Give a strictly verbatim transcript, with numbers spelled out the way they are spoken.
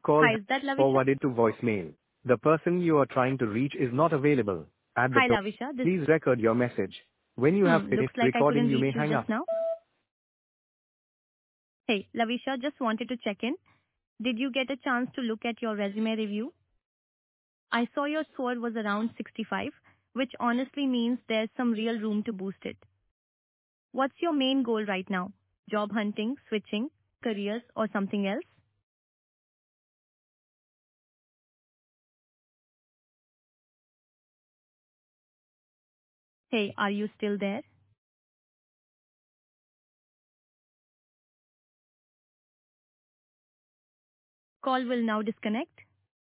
call Hi, has is that Lavisha? forwarded to voicemail. The person you are trying to reach is not available. At the Hi, tone, Lavisha. This please record your message. When you have hmm, looks finished like I recording, couldn't you reach may you hang just up. now. Hey, Lavisha, just wanted to check in. Did you get a chance to look at your resume review? I saw your score was around sixty-five, which honestly means there's some real room to boost it. What's your main goal right now? Job hunting, switching, careers, or something else? Hey, are you still there? Call will now disconnect.